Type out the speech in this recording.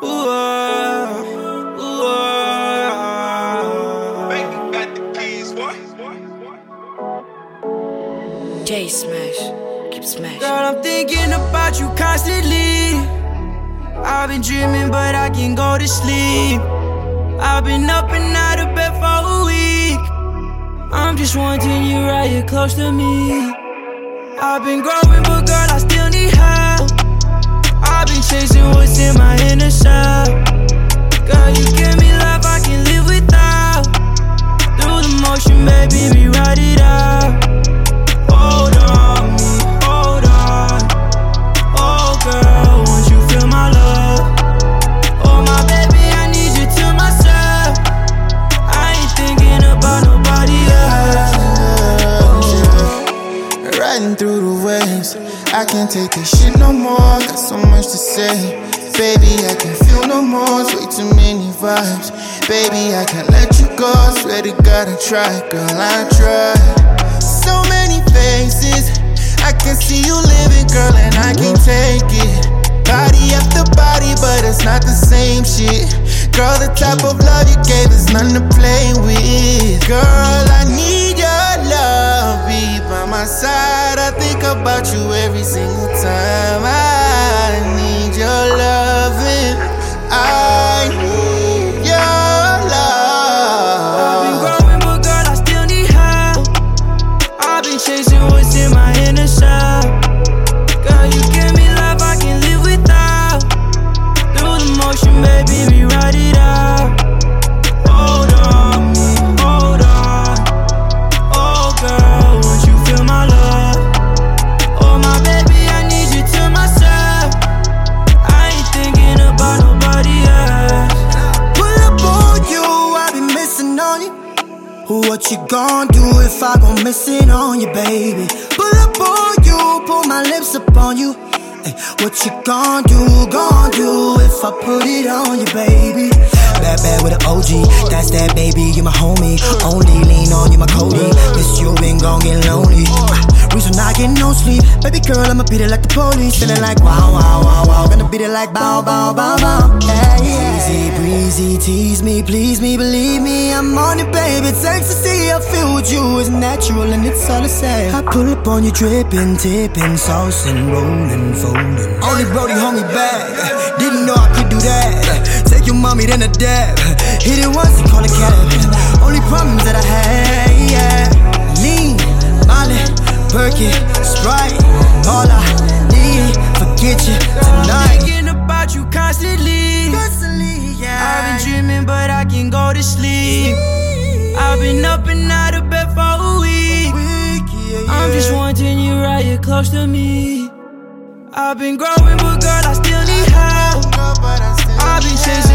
J Smash, keep smashing. Girl, I'm thinking about you constantly. I've been dreaming, but I can't go to sleep. I've been up and out of bed for a week. I'm just wanting you right here close to me. I've been growing, but girl, I still need help. I've been chasing what's in my inner self. Girl, you give me love I can't live without. Through the motion, baby, we ride it out. Hold on me, hold on. Oh girl, won't you feel my love? Oh my baby, I need you to myself. I ain't thinking about nobody else. Riding through the waves, I can't take this shit no more. Got so much to say. Baby, I can't feel no more. It's way too many vibes. Baby, I can't let you go. Swear to God I try, girl, I try. So many faces, I can see you living, girl, and I can't take it. Body after body, but it's not the same shit. Girl, the type of love you gave is none to play with. Girl, I need your love, be by my side. I think about you every single time. I need your loving. I need your love. I've been growing, but girl, I still need help. I've been chasing what's in my inner self. Girl, you give me love I can't live without. Through the motion, baby, we ride it out. Hold on me, hold on. Oh girl, won't you feel my love? Oh my baby, I need you to myself. I ain't thinking about nobody else. Pull up on you, I be missing on you. What you gon' do if I gon' miss it on you, baby? Pull up on you, put my lips up on you. Ay, what you gon' do if I put it on you, baby? Bad with an OG, that's that baby, you my homie. Only lean on you, my Cody. Miss you, been gon' get lonely. Reason I get no sleep. Baby girl, I'ma beat it like the police. Feeling like wow, wow, wow, wow. Gonna beat it like bow, bow, bow, bow. Yeah, yeah. Easy breezy, tease me, please me, believe me. I'm on it, baby. It's ecstasy. I feel with you is natural and it's all the same. I pull up on you, dripping, tipping, saucing, rolling, folding. Only Brody hold me back. Didn't know I could do that. Take your mommy, then a dab. Hit it once and call it cab. Only problems that I had, yeah. Lean, Molly, Birkin, Sprite. All I need, forget you tonight. I'm thinking about you constantly, yeah. I've been dreaming, but I can't go to sleep. I've been up and out of bed for a week. I'm just wanting you right here close to me. I've been growing, but girl, I still need help. I've been chasing